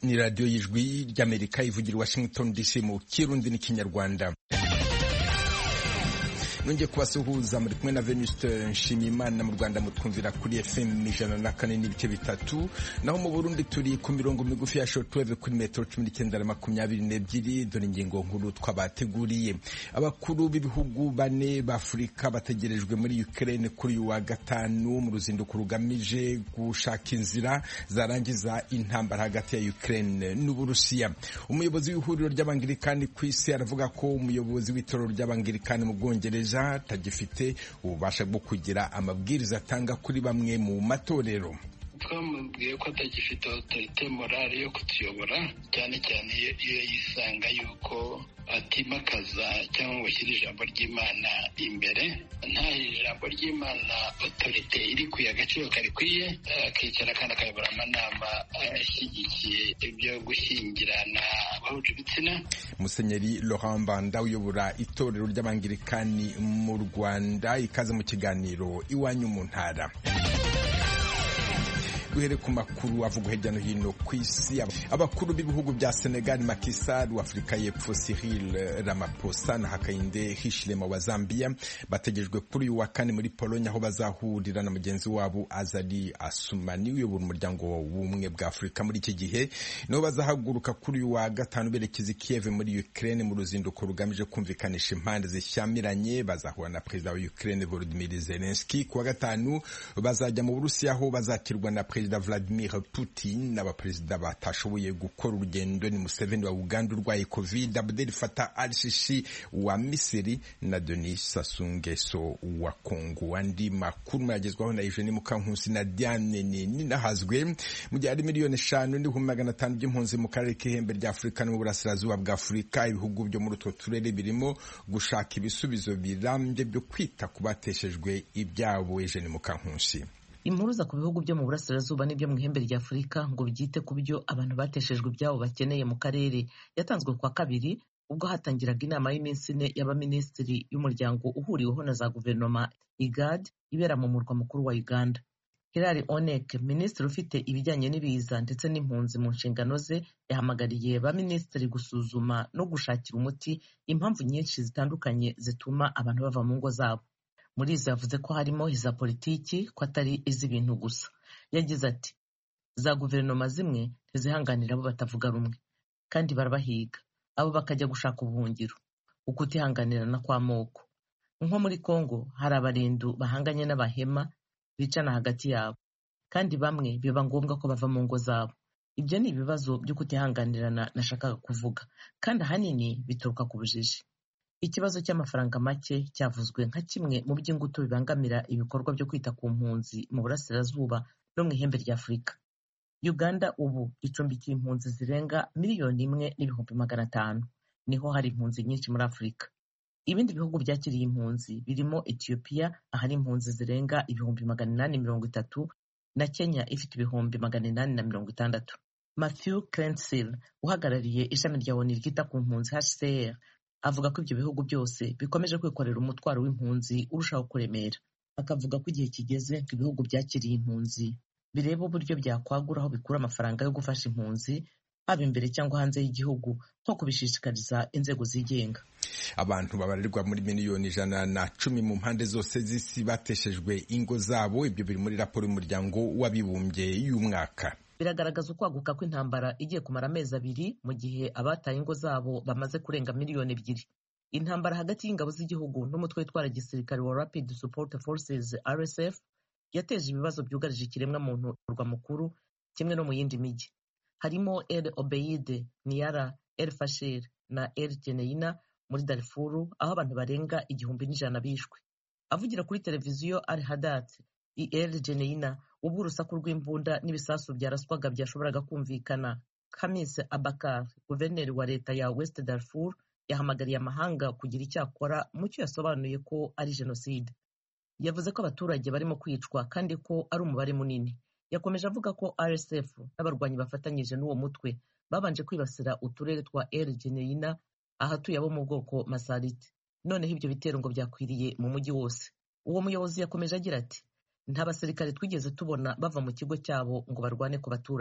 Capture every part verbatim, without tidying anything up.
ni radiyo y'ijwi ry'Amerika ivugira i Washington D C mu Kirundi n'ikinyarwanda. Nongeye kubasuhuza muri kumwe na Venuste Nshimiyimana. Mu Rwanda mutwumvira kuri F M ijana na kane n'ibice bitatu, naho mu Burundi turi ku mirongo migufi ya shortwave kuri metero cumi n'icyenda na makumyabiri n'ebyiri. Dore ingingo nkuru twabateguriye. Abakuru b'ibihugu bane b'Afurika bategerejwe muri Ukraine kuri uyu wa gatanu mu ruzinduko rugamije gushaka inzira zarangiza intambara hagati ya Ukraine n'Uburusiya. Umuyobozi w'ihuriro ry'Abangirikani ku isi aravuga ko umuyobozi w'itorero ry'Abangirikani mu Bwongereza tagifite ububasha bwo kugira amabwiriza atanga kuri bamwe mu matorero. Twamubwiye ko atagifite autorite morale yo kutuyobora, cyane cyane iyo yisanga yuko atimakaza cyangwa ngo ashyire ijambo ry'Imana imbere. Nta ijambo ry'Imana autorite iri kuya agaciro karikwiye, akicara kandi akayobora amanama ashyigikiye ibyo gushyingirana bahuje ibitsina. Musenyeri Laurent Mbanda uyobora itorero ry'Abangirikani mu Rwanda, ikaze mu kiganiro Iwanyu mu Ntara. Duhere ku makuru avuga hirya no hino ku isi. Abakuru b'ibihugu bya Senegal, Macky Sall wa Afurika y'Epfo, Cyril Ramaphosa na Hakainde Hichilema wa Zambia bategejwe kuri uyu wa kane muri Pologne, aho bazahurira na mugenzi wabo Azali Assoumani uyobora umuryango w'ubumwe bwa Afurika. Muri iki gihe niho bazahaguruka kuri uyu wa gatanu berekeza i Kiev muri Ukraine mu ruzinduko rugamije kumvikanisha impande zishyamiranye. Bazahura na perezida wa Ukraine Volodymyr Zelensky. Ku wa gatanu bazajya mu Burusiya, aho bazakirwa na Perezida Vladimir Putin n'abaperezida batashoboye gukora urugendo ni Museveni wa Uganda urwaye Covid, Abdel Fattah al-Sisi wa Misiri na Denis Sassou Nguesso wa Kongo. Andi makuru yagezwaho na Eugenie Mukankusi na Diane Ninahazwe. Mu gihe ari miliyoni eshanu n'ibihumbi magana atanu by'impunzi mu karere k'ihembe rya Afurika no mu burasirazuba bwa Afurika, ibihugu byo muri utwo turere birimo gushaka ibisubizo birambye byo kwita ku bateshejwe ibyabo. Eugenie Mukankusi. Impuruza ku bihugu byo mu burasirazuba n'ibyo mu ihembe rya Afurika ngo byite ku byo abantu bateshejwe ibyabo bakeneye mu karere yatanzwe kwa kabiri ubwo hatangiraga inama y'iminsi ine y'abaminisitiri y'umuryango uhuriweho na za guverinoma I G A D ibera mu murwa mukuru wa Uganda. Hilary Onek, minisitiri ufite ibijyanye n'ibiza ndetse n'impunzi mu nshingano ze, yahamagariye abaminisitiri gusuzuma no gushakira umuti impamvu nyinshi zitandukanye zituma abantu bava mu ngo zabo. Muri izo yavuze ko harimo iza politiki, ko atari iz'ibintu gusa. Yagize ati za guverinoma zimwe ntizihanganira abo batavuga rumwe kandi barabahiga, abo bakajya gushaka ubuhungiro. Ukutihanganirana kw'amoko, nko muri Kongo hari abarindu bahanganye n'abahema bicana hagati yabo, kandi bamwe biba ngombwa ko bava mu ngo zabo. Ibyo ni ibibazo byo kutihanganirana nashakaga kuvuga, kandi ahanini bituruka ku bujiji. Ikibazo cy'amafaranga make cyavuzwe nka kimwe mu by'ingutu bibangamira ibikorwa byo kwita ku mpunzi mu burasirazuba no mu ihembe rya Afurika. Uganda ubu icumbikiye impunzi zirenga miliyoni imwe n'ibihumbi magana atanu. Niho hari impunzi nyinshi muri Afurika. Ibindi bihugu byakiriye impunzi birimo Ethiopia, ahari impunzi zirenga ibihumbi magana inani mirongo itatu, na Kenya ifite ibihumbi magana inani na mirongo itandatu. Matthew Crensil uhagarariye ishami rya O N U ryita ku mpunzi H C R avuga ko ibyo bihugu byose bikomeje kwikorera umutwaro w'impunzi urushaho kuremera. Akavuga ko igihe kigeze ngo ibihugu byakiriye impunzi bireba uburyo byakwagura aho bikura amafaranga yo gufasha impunzi, haba imbere cyangwa hanze y'igihugu, nko kubishishikariza inzego zigenga. Abantu babarirwa muri miliyoni ijana na cumi mu mpande zose z'isi bateshejwe ingo zabo. Ibyo biri muri raporo y'umuryango w'abibumbye y'umwaka. Biragaragaza ukwaguka kw'intambara igiye kumara amezi abiri mu gihe abataye ingo zabo bamaze kurenga miliyoni ebyiri. Intambara hagati y'ingabo z'igihugu n'umutwe witwara gisirikare wa Rapid Support Forces R S F yateje ibibazo byugarije ikiremwa muntu mu murwa mukuru kimwe no mu yindi mijyi. Harimo El Obeid, Niara, El Fasher na El Geneina muri Darfur, aho abantu barenga igihumbi n'ijana bishwe. Avugira kuri televiziyo Al Hadat i El Geneina ubwo urusaku rw'imbunda n'ibisasu byaraswaga byashoboraga kumvikana, Khamis Abakar, guverineri wa leta ya West Darfur, yahamagariye amahanga kugira icyo akora mu cyo yasobanuye ko ari jenoside. Yavuze ko abaturage barimo kwicwa kandi ko ari umubare munini. Yakomeje avuga ko R S F n'abarwanyi bafatanyije n'uwo mutwe babanje kwibasira uturere twa El Geneina ahatuye abo mu bwoko Masalit. Noneho ibyo bitero ngo byakwiriye mu mujyi wose. Uwo muyobozi yakomeje agira ati nta basirikare twigeze tubona bava mu kigo cyabo ngo barwane ku baturage.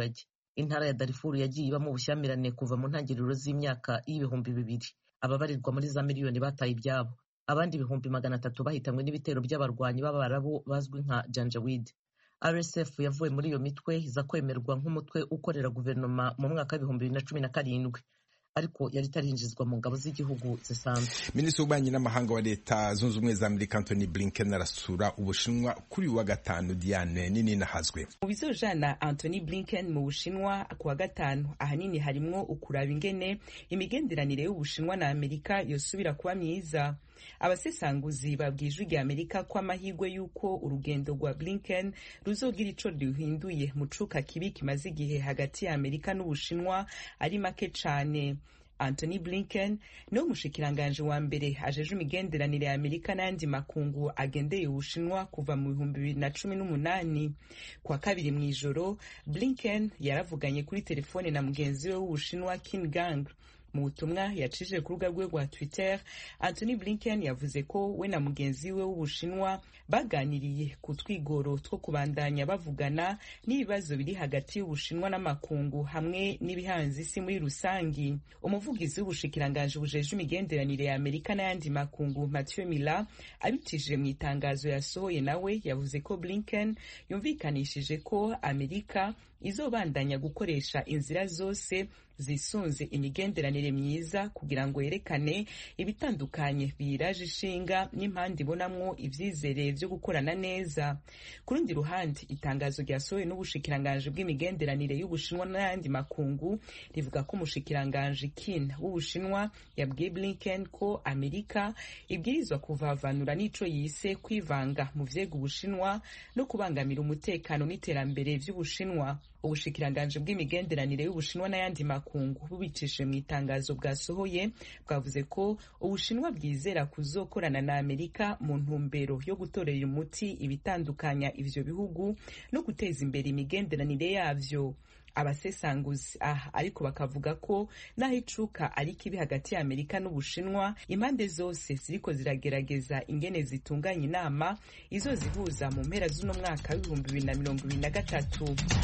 intara ya Darfur yagiye ibamo ubushyamirane kuva mu ntangiriro z'imyaka y'ibihumbi bibiri. Ababarirwa muri za miliyoni bataye ibyabo, abandi ibihumbi magana atatu bahitanywe n'ibitero by'abarwanyi b'abarabu bazwi nka Janjaweed. R S F yavuye muri iyo mitwe iza kwemerwa nk'umutwe ukorera guverinoma mu mwaka w'ibihumbi bibiri na cumi na karindwi, ariko yari itarinjizwa mu ngabo z'igihugu zisanzwe. Minisitiri w'ububanyi n'amahanga wa Leta Zunze Ubumwe za Amerika Anthony Blinken arasura Ubushinwa kuri wa gatanu. Diane nini nahazwe. Mu bizojana Anthony Blinken mu Bushinwa ku wa gatanu ahanini harimwo ukuraba ingene imigenderanire y'Ubushinwa na Amerika yosubira kuba myiza. Abasesanguzi babwijwe rya Amerika ko amahirwe yuko urugendo rwa Blinken ruzogira ico ruhinduye mu cuka kibi kimaze igihe hagati ya Amerika n'Ubushinwa ari make cane. Anthony Blinken ni umushikiranganje wa mbere ajeje imigenderanire ya Amerika n'andi makungu agendeye Ubushinwa kuva mu bihumbi bibiri na cumi n'umunani. Kwa kabiri mw'ijoro Blinken yaravuganye kuri telefone na mugenzi we w'Ubushinwa Qin Gang. Mu butumwa yacishije ku rubuga rwe rwa Twitter, Anthony Blinken yavuze ko we na mugenzi we w'Ubushinwa baganiriye ku twigoro two kubandanya bavugana n'ibibazo biri hagati y'Ubushinwa n'amakungu hamwe n'ibihanze isi muri rusangi. Umuvugizi w'ubushikiranganje bujeje imigenderanire ya Amerika n'ayandi makungu Matthew Miller abicishije mu itangazo yasohoye nawe yavuze ko Blinken yumvikanishije ko Amerika izobandanya gukoresha inzira zose zisunze imigenderanire myiza kugira ngo yerekane ibitandukanye biraje ishinga n'impande ibonamwo ivyizere vyo gukorana neza. Ku rundi ruhande, itangazo ryasohowe n'ubushikiranganje bw'imigenderanire y'Ubushinwa n'ayandi makungu rivuga ko umushikiranganje Qin w'Ubushinwa yabwiye Blinken ko Amerika ibwirizwa kuvavanura n'ico yise kwivanga mu vyega Ubushinwa no kubangamira umutekano n'iterambere vy'Ubushinwa. Ubushikiranganje bw'imigenderanire y'Ubushinwa n'ayandi makungu bubicishije mu itangazo bwasohoye bwavuze ko Ubushinwa bwizera kuzokorana na Amerika mu ntumbero yo gutorera umuti ibitandukanya ivyo bihugu no guteza imbere imigenderanire yavyo. Abasesanguzi aha ariko bakavuga ko naho icuka ari kibi hagati ya Amerika n'Ubushinwa, impande zose ziriko ziragerageza ingene zitunganya inama izozihuza mu mpera z'uno mwaka w'ibihumbi bibiri na mirongo ibiri na gatatu.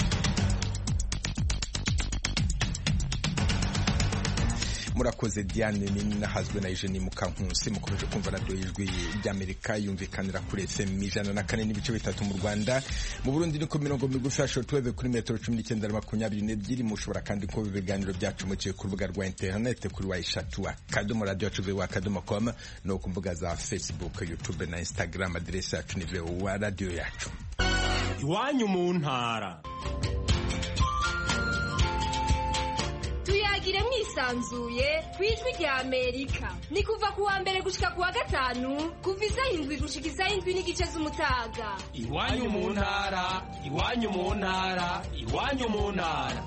Murakoze Diane nini nahazwe na Eugenie Mukankusi. Mukomeje kumva radio y'ijwi ry'Amerika yumvikanira kuri F M ijana na kane n'ibice bitatu mu Rwanda. Mu Burundi ni ku mirongo migufi ya shortwave kuri metero cumi n'icyenda na makumyabiri n'ebyiri. Mushobora kandi ko ibiganiro byacu muciye ku rubuga rwa internet kuri wa eshatu akadomo radio yacu voa akadomo com no ku mbuga za Facebook, YouTube na Instagram. Adresse yacu ni voa radio yacu. Iwanyu mu ntara. Tuyagire mwisanzuye kwijwi rya Amerika. Ni kuva ku wa mbere gushika ku wa gatanu kuva isaha indwi gushika isaha indwi n'igice z'umutaga. Iwanyu mu ntara, iwanyu mu ntara, iwanyu mu ntara.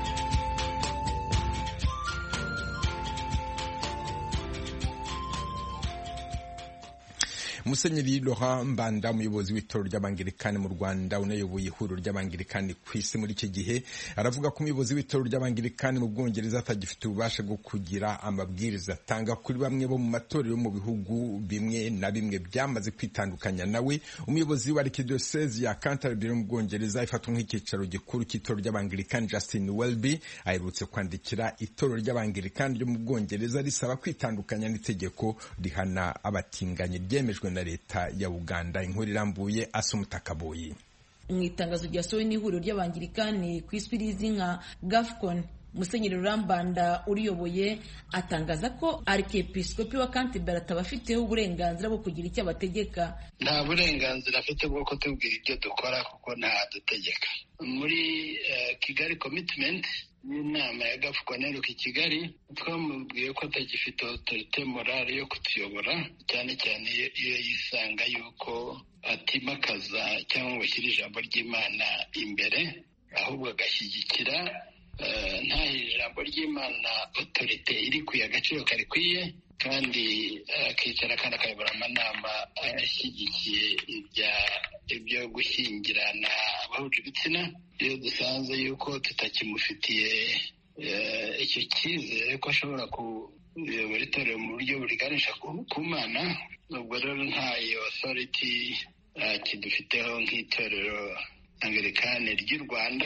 Musenyeri Laurent Mbanda, umuyobozi w'itorero ry'Abangirikani mu Rwanda unayoboye ihuriro ry'Abangirikani ku isi muri iki gihe, aravuga ko umuyobozi w'itorero ry'Abangirikani mu Bwongereza atagifite ububasha bwo kugira amabwiriza atanga kuri bamwe bo mu matorero mu bihugu bimwe na bimwe byamaze kwitandukanya nawe. Umuyobozi wa Archdiocese ya Canterbury mu Bwongereza ifatwa nk'icyicaro gikuru cy'itorero ry'Abangirikani, Justin Welby, aherutse kwandikira itorero ry'Abangirikani ryo mu Bwongereza risaba kwitandukanya n'itegeko rihana abatinganyi ryemejwe na leta ya Uganda. Inkuru irambuye Asumutakaboyi. Mu itangazo ryasohowe n'ihuriro ry'Abangirikani ku isi rizi nka Gafcon, Musenyeri Laurent Mbanda uriyoboye atangaza ko Archiepiscopi wa Canterbury atabafiteho uburenganzira bwo kugira icyo abategeka. Nta burenganzira afite bwo kutubwira ibyo dukora kuko nta dutegeka. Muri uh, Kigali Commitment y'inama ya Gafcon iheruka i Kigali, twamubwiye ko atagifite autorité morale yo kutuyobora, cyane cyane iyo yisanga yuko atimakaza cyangwa ngo ashyire ijambo ry'Imana imbere, ahubwo agashyigikira nta ijambo ry'Imana autorité iri ku agaciro karikwiye, kandi akicara kandi akayobora amanama ashyigikiye ibya ibyo gushyingirana abahuje ibitsina. Iyo dusanze yuko tutakimufitiye icyo cyizere ko ashobora kuyobora itorero mu buryo buriganisha ku Mana, ubwo rero nta iyo authority kidufiteho nk'itorero Anglikani ry'u Rwanda.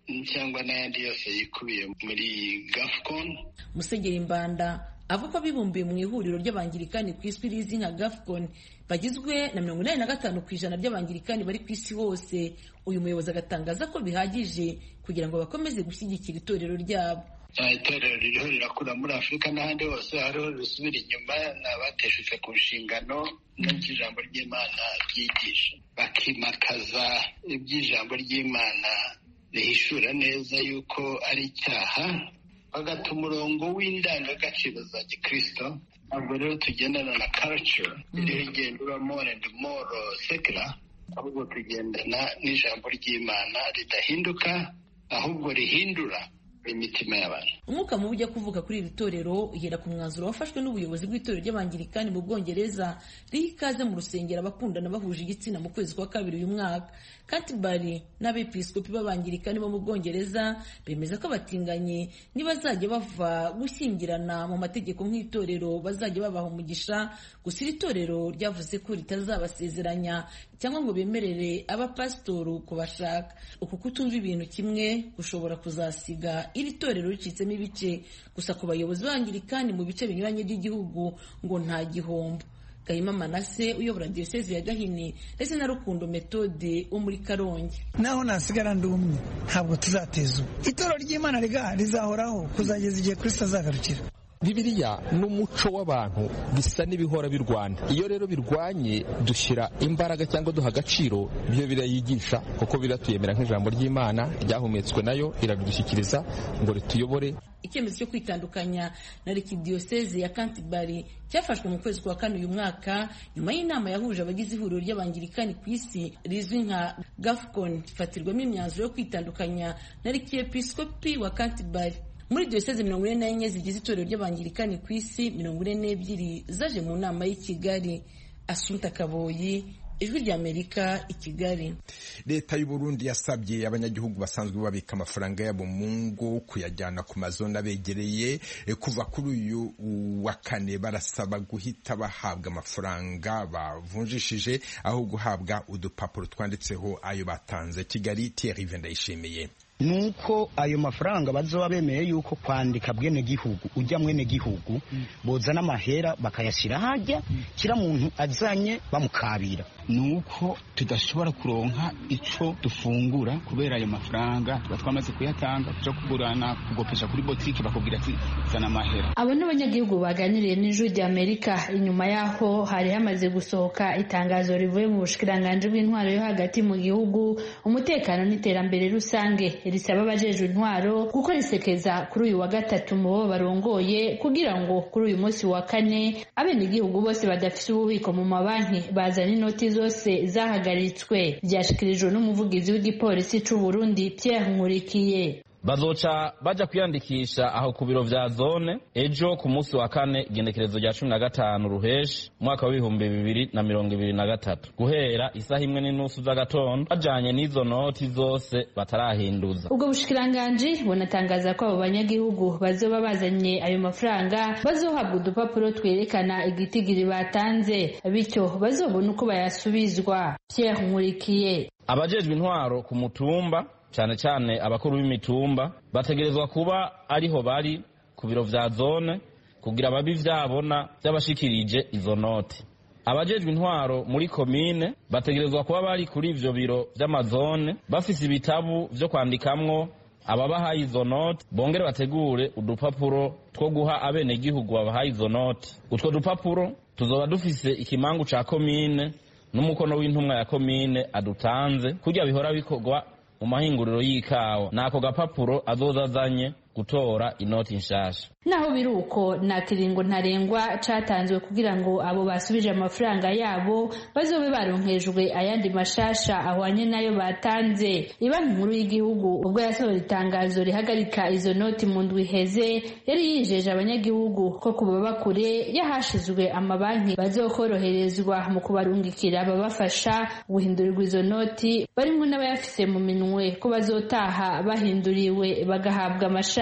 cyangwa n'ayandi yose yikubiye muri gafcon. Musenyeri Mbanda avuga ko bibumbiye mu ihuriro ry'abangirikani ku isi rizi nka gafcon bagizwe na mirongo inani na gatanu ku ijana by'abangirikani bari ku isi hose. Uyu muyobozi agatangaza ko bihagije kugira ngo bakomeze gushyigikira itorero ryabo. Itorero ririho rirakura muri Afurika n'ahandi hose, hariho risubira inyuma n'abateshutse ku nshingano n'ijambo ry'Imana ryigisha, bakimakaza iby'ijambo ry'Imana rihishura neza yuko ari icyaha, bagata umurongo w'indangagaciro za gikristo. Ntabwo rero tugendana na culture iriho igenda iba more and more secular, ahubwo tugendana n'ijambo ry'Imana ridahinduka, ahubwo rihindura imitima y'abantu. Umwuka mubi ujya kuvuga kuri iri torero uhera ku mwanzuro wafashwe n'ubuyobozi bw'itorero ry'abangirikani mu Bwongereza riha ikaze mu rusengero abakundana bahuje igitsina mu kwezi kwa kabiri uyu mwaka. Canterbury n'abepiskopi b'abangirikani bo mu Bwongereza bemeza ko abatinganyi nibazajya bava gushyingirana mu mategeko nk'itorero bazajya babaha umugisha, gusa iri torero ryavuze ko ritazabasezeranya cyangwa ngo bemerere abapasitori kubashaka. Uku kutumva ibintu kimwe gushobora kuzasiga iri torero ricitsemo ibice, gusa ku bayobozi b'abangirikani mu bice binyuranye by'igihugu ngo nta gihombo. Gahima Manase uyobora Diyosezi ya Gahini ndetse na Rukundo Methode wo muri Karongi. Naho nasigara ndumwe ntabwo tuzateza itorero ry'Imana riga rizahoraho kuzageza igihe Kristo azagarukira. Bibiliya n'umuco w'abantu bisa n'ibihora birwana. Iyo rero birwanye dushyira imbaraga cyangwa duha agaciro byo birayigisha, kuko biratuyemera nk'ijambo ry'Imana ryahumetswe nayo iradushyikiriza ngo rituyobore. Icyemezo cyo kwitandukanya na Arikidiyoseze ya Canterbury cyafashwe mu kwezi kwa kane uyu mwaka nyuma y'inama yahuje abagize ihuriro ry'abangirikani ku isi rizwi nka gafcon, ifatirwamo imyanzuro yo kwitandukanya na Arikiepiskopi wa Canterbury. Muri diyoseze mirongo ine n'enye zigize itorero ry'abangirikani ku isi, mirongo ine n'ebyiri zaje mu nama y'i Kigali. Assunta Kaboyi, Ijwi ry'Amerika, i Kigali. Leta y'u Burundi yasabye abanyagihugu basanzwe babika amafaranga yabo mu ngo kuyajyana ku mazona begereye. Kuva kuri uyu wa kane barasaba guhita bahabwa amafaranga bavunjishije aho guhabwa udupapuro twanditseho ayo batanze. Kigali, Thierry Vendayishimiye. Nuko ayo mafaranga bazoba bemeye yuko kwandika bwene gihugu ujya mwene gihugu bozana amahera bakayashyira hajya kira muntu azanye bamukabira. Nuko tudashobora kuronka ico dufungura kubera ayo mafaranga tuba twamaze kuyatanga cyo kugurana kugopesha kuri botike bakubwira ati zana amahera. Abo n'abanyagihugu baganiriye n'Ijwi ry'Amerika inyuma yaho hari hamaze gusohoka itangazo rivuye mu bushikiranganje bw'intwaro yo hagati mu gihugu, umutekano n'iterambere rusange risaba abajejwe intwaro gukora isekeza kuri uyu wa gatatu mu bo barongoye kugira ngo kuri uyu munsi wa kane abenegihugu bose badafise ububiko mu mabanki bazana inoti zose zahagaritswe. Byashikirijwe n'umuvugizi w'igipolisi c'u Burundi Pierre Nkurikiye. Bazoca baja kwiyandikisha aho ku biro vya zone ejo ku munsi wa kane igenekerezo rya cumi na gatanu ruheshi mwaka w'ibihumbi bibiri na mirongo ibiri na gatatu guhera isaha imwe n'inusu z'agatondo bajanye n'izo noti zose batarahinduza. Ubwo bushikiranganji bunatangaza ko abo banyagihugu bazoba bazanye ayo mafaranga bazohabwa udupapuro twerekana igitigiri batanze, bityo bazobona uko bayasubizwa. Pierre Nkurikiye. Abajejwe intwaro ku mutumba cyane cyane abakuru b'imitumba bategerezwa kuba ariho bari ku biro vya zone kugira babi vyabona by'abashikirije izo noti. Abajejwe intwaro muri komine bategerezwa kuba bari kuri ivyo biro vy'amazone bafise ibitabu vyo kwandikamwo ababahaye izo noti, bongere bategure udupapuro two guha abene gihugu babahaye izo noti. Utwo dupapuro tuzoba dufise ikimangu ca komine n'umukono w'intumwa ya komine adutanze kurya bihora bikorwa mu mahinguriro y'ikawa. Nako gapapuro azozazanye gutora inoti nshasha. Naho biruko na kiringo ntarengwa catanzwe kugira ngo abo basubije amafaranga yabo bazobe baronkejwe ayandi mashasha ahwanye nayo batanze. Ibanki nkuru y'igihugu ubwo yasohoye itangazo rihagarika izo noti mu ndwi iheze yari yijeje abanyagihugu ko kuba bakure yahashizwe amabanki bazokoroherezwa mu kubarungikira ababafasha guhindurirwa izo noti, barimwo n'abayafise mu minwe ko bazotaha bahinduriwe bagahabwa amasha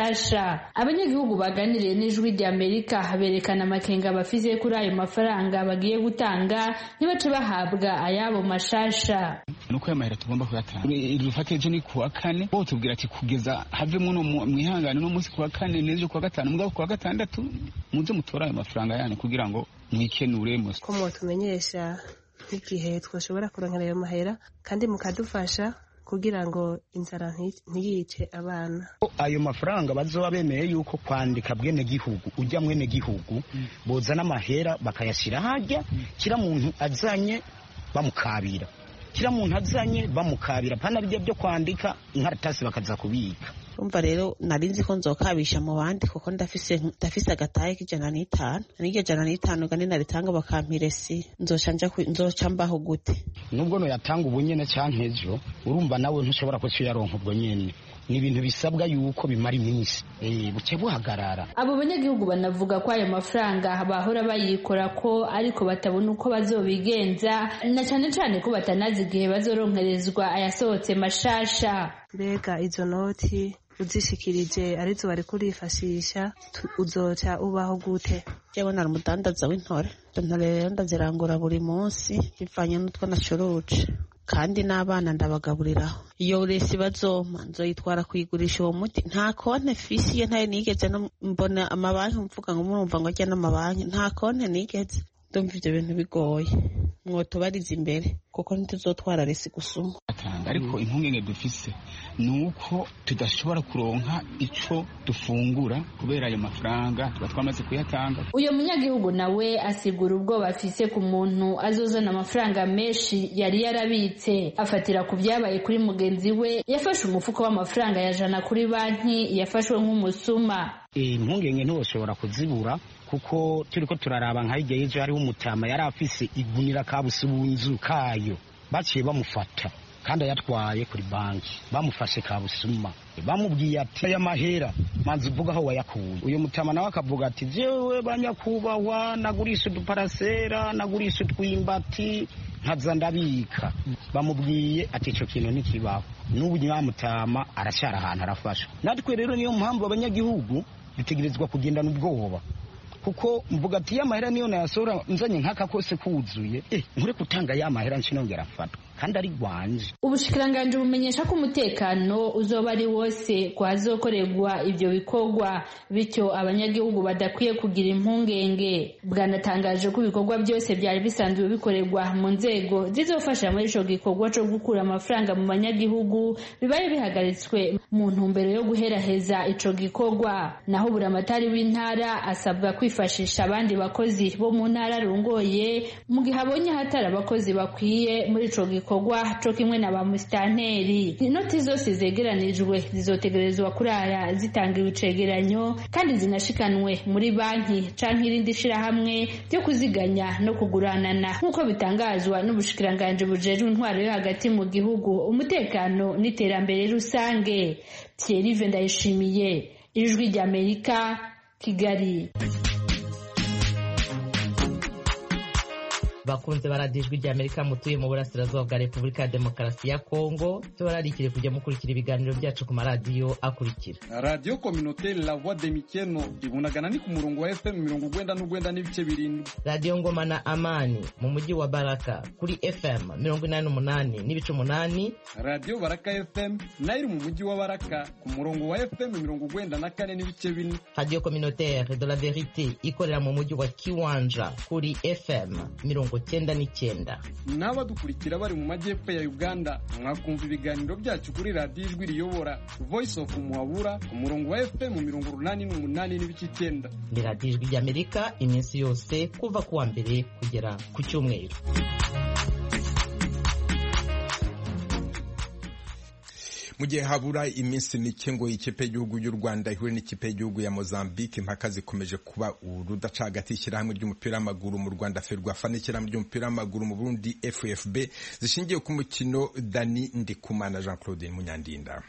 mashasha. Abanyagihugu baganiriye n'ijwi rya Amerika berekana amakenga bafise kuri ayo mafaranga bagiye gutanga nibace bahabwa ayabo mashasha. Nuko ya mahera tugomba kuyatanga irufate ejo ni kuwa kane bo tubwira ati kugeza havemo no mwihangane no munsi kuwa kane n'ejo kuwa gatanu mugabo kuwa gatandatu muze mutora ayo mafaranga yanyu kugira ngo mwikenure mu ko mo tumenyesha igihe twashobora kuronkera ayo mahera kandi mukadufasha kugira ngo inzara ntiyice abana. Ayo mafaranga bazoba bemeye yuko kwandika bwene gihugu ujya mwene gihugu boza n'amahera bakayashira hajya kira muntu azanye bamukabira kira muntu azanye bamukabira pana bijya byo kwandika inkaratasi bakaza kubika. Umva rero narinzi ko nzokabisha mu bandi kuko ndafise ndafise agataye k'ijana n'itanu n'iryo jana n'itanu kandi naritanga bakampiresi nzoca nja nzoca mbaho gute nubwo no yatanga ubunyene canke ejo urumva nawe ntushobora ko yaronka ubwo nyene ni ibintu bisabwa yuko bimara iminsi eh buke buhagarara. Abo banyagihugu banavuga ko ayo mafaranga bahora bayikora ko ariko batabona uko bazobigenza na cane cane ko batanazi igihe bazoronkerezwa ayasohotse mashasha. Mbega izo noti uzishikirije arizo bari kurifashisha uzoca ubaho gute? Jewe nari umudandaza w'intore intore rero ndazirangura buri munsi bivanye n'utwo nashoruje kandi n'abana ndabagaburiraho. Iyo resi bazoma nzoyitwara kuyigurisha uwo muti nta konte fisiye ntayo nigeze mbona amabanki mvuga ngo murumva ngo ajya n'amabanki nta konte nigeze. Ndumva ivyo bintu bigoye mwotubariza imbere kuko ntituzotwara resi gusuma. Ariko impungenge dufise nuko tudashobora kuronka ico dufungura kubera ayo mafaranga tuba twamaze kuyatanga. Uyo munyagihugu nawe asigura ubwoba afise ku muntu azozana amafaranga menshi yari yarabitse. Afatira ku vyabaye kuri mugenzi we yafashe umufuko w'amafaranga yajana kuri banki yafashwe nk'umusuma. Impungenge ntiboshobora kuzibura kuko turiko turaraba nka hirya y'ejo hariho umutama yari afise igunira kabusubunzu kayo baciye bamufata kandi yatwaye kuri banki bamufashe kabusuma bamubwiye ati aya mahera manzi uvuga aho wayakuye. Uyo mutama nawe akavuga ati jewe banyakubahwa nagurisha uduparasera nagurisha utwimbati nkaza ndabika. Bamubwiye ati ico kintu ntikibaho n'ubu nyamutama aracyara ahantu arafasha. Natwe rero niyo mpamvu abanyagihugu bitegerezwa kugendana ubwoba kuko mvuga ati ya mahera niyo nayasora nzanye nkaka kose kuzuye eh nkure kutanga ya mahera ncinongera afatwa kandi ari gwanje. Ubushikiranganje bumenyesha ko umutekano uzoba ari wose kwazokorerwa ivyo bikorwa bityo abanyagihugu badakwiye kugira impungenge. Bwanatangaje ko ibikorwa byose byari bisanzwe bikorerwa mu nzego zizofasha muri ico gikorwa cyo gukura amafaranga mu banyagihugu bibaye bihagaritswe mu ntumbero yo guheraheza ico gikorwa. Naho buramatari w'intara asabwa kwifashisha abandi bakozi bo mu ntara rungoye mu gihe abonye hatari abakozi bakwiye muri ico gikorwa co kimwe na ba musitanteri. Inoti zose zegeranijwe zizotegerezwa kurara zitangiwe icegeranyo kandi zinashikanwe muri banki canke irindi shirahamwe ryo kuziganya no kuguranana nk'uko bitangazwa n'ubushikiranganje bujejwe intwaro yo hagati mu gihugu umutekano n'iterambere rusange. Thierry Vendayishimiye, Ijwi ry'Amerika, Kigali. Bakunze baradijwe rya Amerika mutuye mu burasirazuba bwa Repubulika ya Demokarasi ya Kongo tubararikire kujya mukurikira ibiganiro byacu ku maradiyo akurikira. Radio Communautaire La Voix de Mikeno ibunagana ni ku murongo wa F M mirongo ugwenda n'ugwenda n'ibice birindwi. Radio Ngoma na Amani mu mujyi wa Baraka kuri F M mirongo inani n'umunani n'ibice umunani. Radio Baraka F M nayo mu mujyi wa Baraka ku murongo wa F M mirongo ugwenda na kane n'ibice bine. Radio Communautaire de la Verite ikorera mu mujyi wa Kiwanja kuri F M mirongo cyenda n'icyenda. N'abadukurikira bari mu majyepfo ya Uganda mwakumva ibiganiro byacu kuri Radio Ijwi Riyobora Voice of Muhabura ku murongo wa F M mirongo urunani n'umunani n'ibice icyenda. Ni Radio Ijwi ry'Amerika iminsi yose kuva kuwa mbere kugera ku cyumweru. mu gihe habura iminsi mike ngo ikipe y'igihugu y'u Rwanda ihure n'ikipe y'igihugu ya Mozambique impaka zikomeje kuba urudaca hagati y'ishyirahamwe ry'umupira w'amaguru mu Rwanda Ferwafa n'ishyirahamwe ry'umupira w'amaguru mu Burundi F F B zishingiye ku mukino. Dani Ndikumana Jean Claude Munyandinda.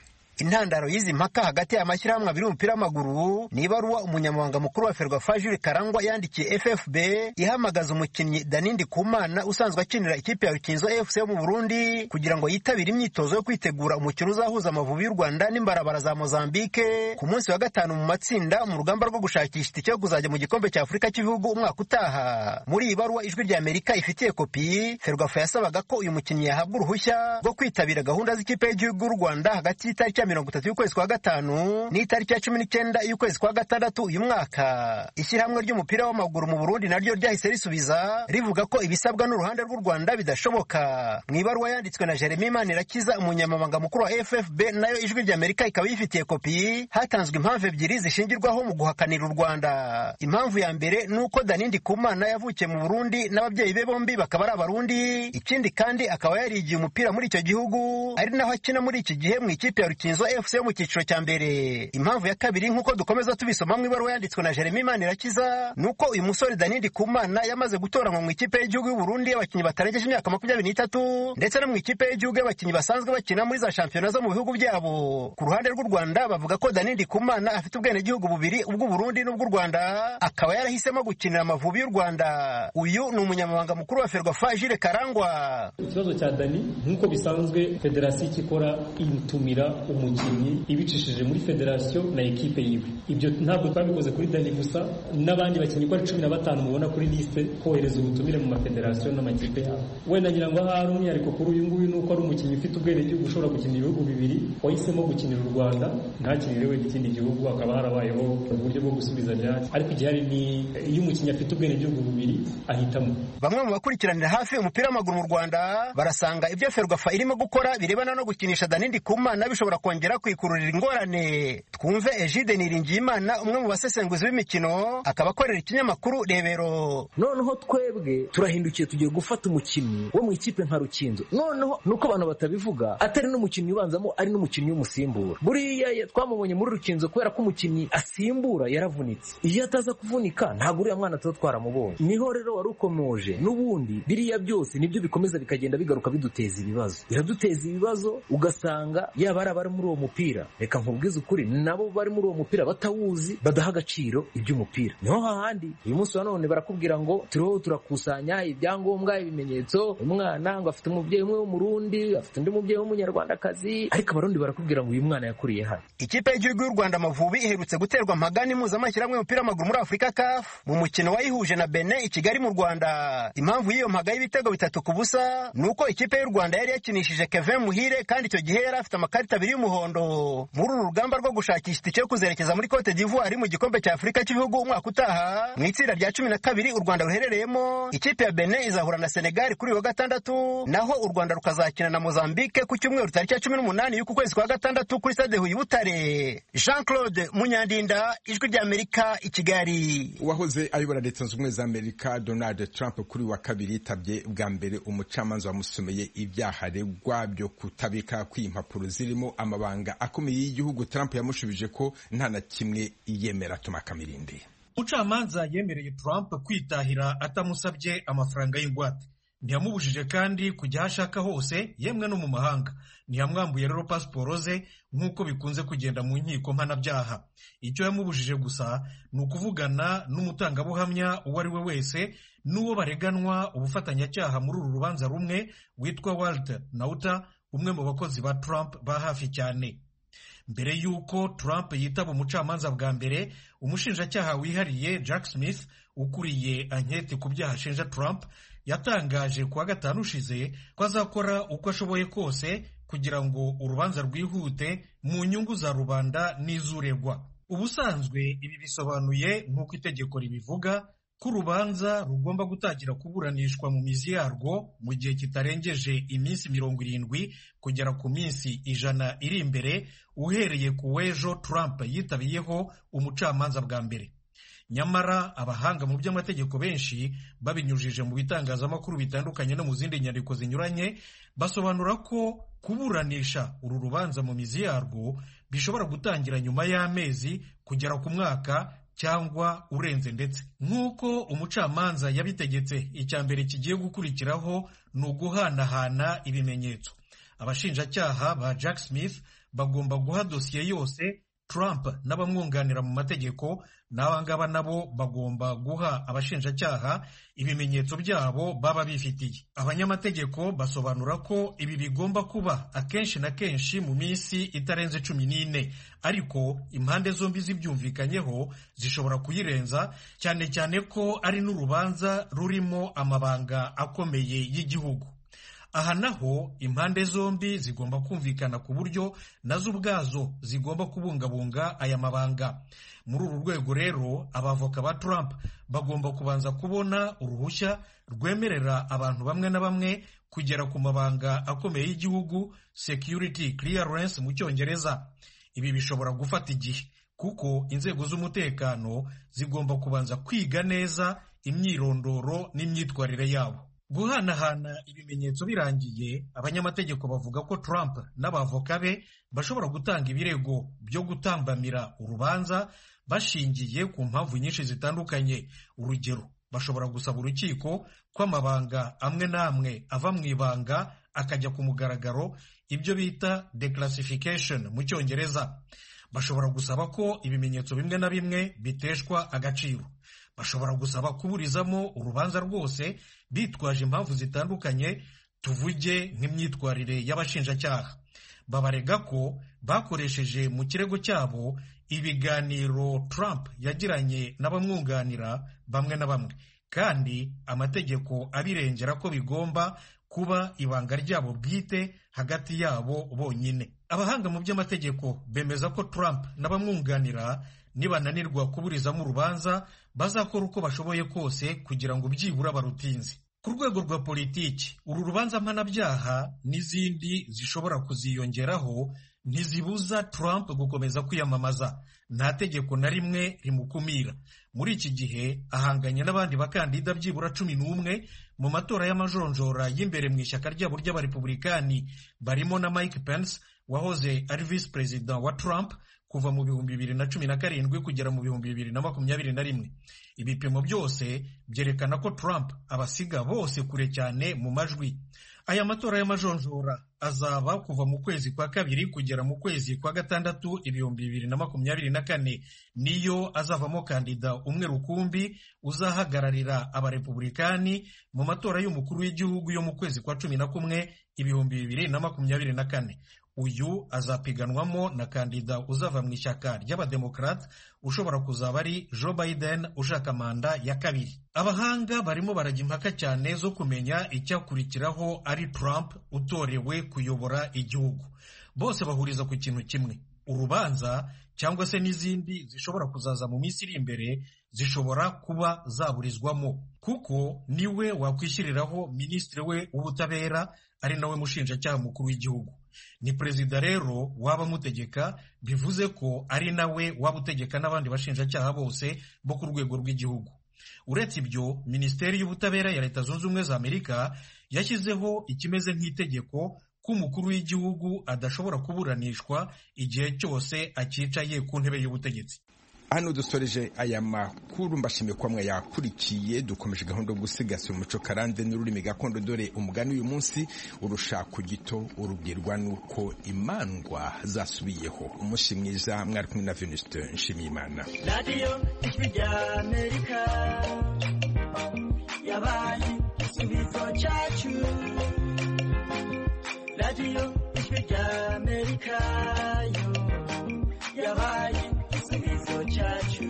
intandaro y'izi mpaka hagati y'amashyirahamwe abiri y'umupira w'amaguru ni ibaruwa umunyamabanga mukuru wa Ferwafa Jules Karangwa yandikiye F F B ihamagaza umukinnyi Dani Ndikumana usanzwe akinira ikipe ya Rukinzo F C yo mu Burundi kugira ngo yitabire imyitozo yo kwitegura umukino uzahuza Amavubi y'u Rwanda n'imbarabara za Mozambique ku munsi wa gatanu mu matsinda mu rugamba rwo gushakisha itike yo kuzajya mu gikombe cya Afurika cy'ibihugu umwaka utaha. Muri iyi baruwa Ijwi rya Amerika ifitiye kopi, Ferwafa yasabaga ko uyu mukinnyi yahabwa uruhushya rwo kwitabira gahunda z'ikipe y'igihugu y'u Rwanda hagati y'itariki ya mirongo itatu y'ukwezi kwa gatanu n'itariki ya cumi n'icyenda y'ukwezi kwa gatandatu uyu mwaka. Ishyirahamwe ry'umupira w'amaguru mu Burundi naryo ryahise risubiza rivuga ko ibisabwa n'uruhande rw'u Rwanda bidashoboka. Mu ibaruwa yanditswe na Jeremy Manirakiza umunyamabanga mukuru wa F F B nayo Ijwi rya Amerika ikaba yifitiye kopi, hatanzwe impamvu ebyiri zishingirwaho mu guhakanira u Rwanda. Impamvu ya mbere nuko Dani Ndikumana yavukiye mu Burundi n'ababyeyi be bombi bakaba ari abarundi, ikindi kandi akaba yarigiye umupira muri icyo gihugu ari naho akina muri iki gihe mu ikipe ya Rukinzo F C yo mu cyiciro cya mbere. Impamvu ya kabiri nkuko dukomeza tubisoma mu ibaruwa yanditswe na Jeremy Manirakiza nuko uyu musore Dani Ndikumana yamaze gutoranywa mu ikipe y'igihugu y'u Burundi y'abakinnyi batarengeje imyaka makumyabiri n'itatu ndetse no mu ikipe y'igihugu y'abakinnyi basanzwe bakina muri za shampiyona zo mu bihugu byabo. Ku ruhande rw'u Rwanda bavuga ko Dani Ndikumana afite ubwenegihugu bubiri, ubw'u Burundi n'ubw'u Rwanda, akaba yarahisemo gukinira Amavubi y'u Rwanda. Uyu ni umunyamabanga mukuru wa Ferwafa Jules Karangwa. Ikibazo cya Dani nk'uko bisanzwe federasiyo ikora imutumira umukinnyi ibicishije muri federasiyo na ekipe yiwe. Ibyo ntabwo twabikoze kuri Dani gusa, n'abandi bakinnyi ko ari cumi na batanu mubona kuri liste kohereza ubutumire mu mafederasiyo n'amakipe yabo. Wenda ngira ngo hari umwihariko kuri uyu nguyu nuko ari umukinnyi ufite ubwenegihugu ushobora gukinira ibihugu bibiri, wahisemo gukinira u Rwanda ntakinire we ikindi gihugu, akaba harabayeho uburyo bwo gusubizanya, ariko igihari ni iyo umukinnyi afite ubwenegihugu bubiri ahitamo. Bamwe mu bakurikiranira hafi umupira w'amaguru mu Rwanda barasanga ibyo Ferwafa irimo gukora birebana no gukinisha Dani Ndikumana bishobora kongera kwikururira ingorane. Twumve Egide Niringiyimana, umwe mu basesenguzi b'imikino, akaba akorera ikinyamakuru Rebero. Noneho twebwe turahindukiye tugiye gufata umukinnyi wo mu ikipe nka Rukinzo, noneho nuko abantu batabivuga atari n'umukinnyi ubanzamo ari n'umukinnyi w'umusimbura. Buriya twamubonye muri Rukinzo kubera ko umukinnyi asimbura yaravunitse, iyo ataza kuvunika ntabwo uriya mwana tuba twaramubonye. Niho rero wari ukomoje n'ubundi biriya byose nibyo bikomeza bikagenda bigaruka biduteza ibibazo, biraduteza ibibazo ugasanga yaba ari abari muri uwo mupira, reka nkubwize ukuri, nabo bari muri uwo mupira batawuzi, badaha agaciro iby'umupira. Niho hahandi uyu munsi wa none barakubwira ngo turiho turakusanya ibyangombwa, ibimenyetso, umwana ngo afite umubyeyi umwe w'umurundi, afite undi mubyeyi w'umunyarwandakazi, ariko abarundi barakubwira ngo uyu mwana yakuriye hano. Ikipe y'igihugu y'u Rwanda Amavubi iherutse guterwa mpagani mpuzamahanga y'umupira w'amaguru muri Afurika C A F mu mukino wayihuje na Benin i Kigali mu Rwanda. Impamvu y'iyo mpaga y'ibitego bitatu ku busa nuko ikipe y'u Rwanda yari yakinishije Kevin Muhire, kandi icyo gihe yari afite amakarita abiri y'umuhondo. Muri uru rugamba rwo gushakisha itike yo kuzerekeza muri Cote d'Ivoire mu gikombe cya Afurika cy'ibihugu umwaka utaha, mu itsinda rya cumi na kabiri u Rwanda ruherereyemo, ikipe ya Benin izahura na Senegal kuri uyu wa gatandatu, naho u Rwanda rukazakina na Mozambique ku cyumweru tariki ya cumi n'umunani y'uku kwezi kwa gatandatu kuri stade Huye Butare. Jean Claude Munyandinda, Ijwi rya Amerika, i Kigali. Uwahoze ayobora Leta Zunze Ubumwe za Amerika Donald Trump kuri wa kabiri yitabye bwa mbere umucamanza wamusomeye ibyaha aregwa byo kutabika kw'impapuro zirimo amabanga akomeye y'igihugu. Trump yamushubije ko nta na kimwe yemera. Tuma Kamirindi. Umucamanza yemereye Trump kwitahira atamusabye amafaranga y'ingwate, ntiyamubujije kandi kujya aho ashaka hose, yemwe no mu mahanga. Ntiyamwambuye rero pasiporo ze nk'uko bikunze kugenda mu nkiko mpanabyaha. Icyo yamubujije gusa ni ukuvugana n'umutangabuhamya uwo ari we wese n'uwo bareganwa ubufatanyacyaha muri uru rubanza rumwe witwa Walter Nauta, umwe mu bakozi ba Trump ba hafi cyane. Mbere y'uko Trump yitaba umucamanza bwa mbere, umushinjacyaha wihariye Jack Smith ukuriye anketi ku byaha ashinja Trump yatangaje kuwa gatanu ushize ko azakora uko ashoboye kose kugira ngo urubanza rwihute mu nyungu za rubanda n'izuregwa. Ubusanzwe ibi bisobanuye nk'uko itegeko ribivuga ko urubanza rugomba gutangira kuburanishwa mu mizi yarwo mu gihe kitarengeje iminsi mirongo irindwi kugera ku minsi ijana iri imbere uhereye ku w'ejo Trump yitabiyeho umucamanza bwa mbere. Nyamara abahanga mu by'amategeko benshi babinyujije mu bitangazamakuru bitandukanye no mu zindi nyandiko zinyuranye basobanura ko kuburanisha uru rubanza mu mizi yarwo bishobora gutangira nyuma y'amezi kugera ku mwaka cyangwa urenze. Ndetse nk'uko umucamanza yabitegetse, icya mbere kigiye gukurikiraho ni uguhanahana ibimenyetso. Abashinjacyaha ba Jack Smith bagomba guha dosiye yose Trump n'abamwunganira mu mategeko, n'abangaba nabo bagomba guha abashinjacyaha ibimenyetso byabo baba bifitiye. Abanyamategeko basobanura ko ibi bigomba kuba akenshi na kenshi mu minsi itarenze cumi n'ine, ariko impande zombi zibyumvikanyeho zishobora kuyirenza, cyane cyane ko ari n'urubanza rurimo amabanga akomeye y'igihugu. Aha naho impande zombi zigomba kumvikana ku buryo nazo ubwazo zigomba kubungabunga aya mabanga. Muri uru rwego rero abavoka ba Trump bagomba kubanza kubona uruhushya rwemerera abantu bamwe na bamwe kugera ku mabanga akomeye y'igihugu, security clearance mu Cyongereza. Ibi bishobora gufata igihe kuko inzego z'umutekano zigomba kubanza kwiga neza imyirondoro n'imyitwarire yabo. Guhanahana ibimenyetso birangiye, abanyamategeko bavuga ko Trump n'abavoka be bashobora gutanga ibirego byo gutambamira urubanza bashingiye ku mpamvu nyinshi zitandukanye. Urugero, bashobora gusaba urukiko ko amabanga amwe n'amwe ava mu ibanga akajya ku mugaragaro, ibyo bita declassification mu Cyongereza. Bashobora gusaba ko ibimenyetso bimwe na bimwe biteshwa agaciro. Bashobora gusaba kuburizamo urubanza rwose bitwaje impamvu zitandukanye, tuvuge nk'imyitwarire y'abashinjacyaha. Babarega ko bakoresheje mu kirego cyabo ibiganiro Trump yagiranye n'abamwunganira bamwe na bamwe, kandi amategeko abirengera ko bigomba kuba ibanga ryabo bwite hagati yabo bonyine. Abahanga mu by'amategeko bemeza ko Trump n'abamwunganira nibananirwa kuburizamo urubanza bazakora uko bashoboye kose kugira ngo byibura barutinze. Ku rwego rwa politiki, uru rubanza mpanabyaha n'izindi zishobora kuziyongeraho ntizibuza Trump gukomeza kwiyamamaza. Nta tegeko na rimwe rimukumira. Muri iki gihe ahanganye n'abandi bakandida byibura cumi n'umwe mu matora y'amajonjora y'imbere mu ishyaka ryabo ry'abarepublikani, barimo na Mike Pence wahoze ari visi perezida wa Trump kuva mu bihumbi bibiri na cumi na karindwi kugera mu bihumbi bibiri na makumyabiri na rimwe. Ibipimo byose byerekana ko Trump abasiga bose kure cyane mu majwi. Aya matora y'amajonjora azaba kuva mu kwezi kwa kabiri kugera mu kwezi kwa gatandatu ibihumbi bibiri na makumyabiri na kane. Niyo azavamo kandida umwe rukumbi uzahagararira abarepublikani mu matora y'umukuru w'igihugu yo mu kwezi kwa cumi na kumwe ibihumbi bibiri na makumyabiri na kane. Uyu azapiganwamo na kandida uzava mu ishyaka ry'abademokrate ushobora kuzaba ari Joe Biden ushaka manda ya kabiri. Abahanga barimo barajya impaka cyane zo kumenya icyakurikiraho ari Trump utorewe kuyobora igihugu. Bose bahuriza ku kintu kimwe: urubanza cyangwa se n'izindi zishobora kuzaza mu minsi iri imbere zishobora kuba zaburizwamo, kuko niwe wakwishyiriraho minisitiri we w'ubutabera ari nawe mushinjacyaha mukuru w'igihugu. Ni perezida rero waba mutegeka, bivuze ko ari nawe waba utegeka n'abandi bashinjacyaha bose bo ku rwego rw'igihugu. Uretse ibyo, minisiteri y'ubutabera ya Leta Zunze Ubumwe za Amerika yashyizeho ikimeze nk'itegeko ko umukuru w'igihugu adashobora kuburanishwa igihe cyose acyicaye ku ntebe y'ubutegetsi. Hano dusoreje aya makuru, mbashimiye kwa mwe yakurikiye. Dukomeje gahunda yo gusigasira umuco karande n'ururimi gakondo, dore umugani uyu munsi: urushako gito urubwirwa nuko imandwa zasubiyeho. Umushi mwiza, mwari kumwe na Venuste Nshimiyimana. Radio Ijwi rya Amerika yabaye igisubizo cyacu. Radio Ijwi rya Amerika yo yabaye igisubizo cyacu.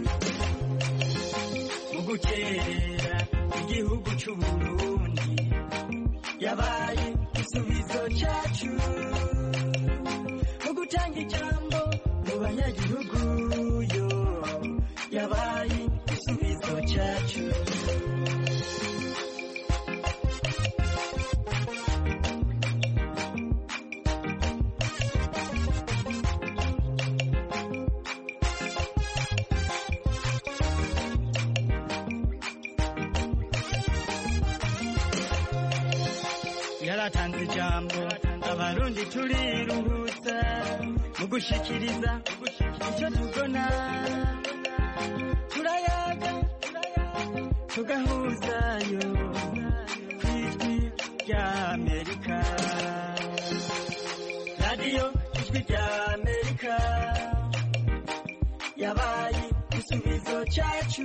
Mu gukerera igihugu cy'u Burundi yabaye igisubizo cyacu. Mu gutanga ijambo mu banyagihugu yo yabaye igisubizo cyacu. Yaratanze ijambo abarundi turiruhutsa mu gushikiriza icyo tubona. Turayaga tugahuzayo ku Ijwi rya Amerika. Radio Ijwi rya yabaye igisubizo cyacu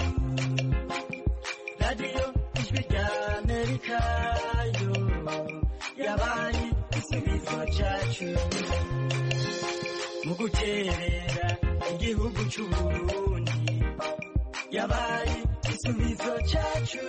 radiyo ijwi rya amerika yo yabaye igisubizo cyacu mu guterera igihugu cy'u Burundi yabaye igisubizo cyacu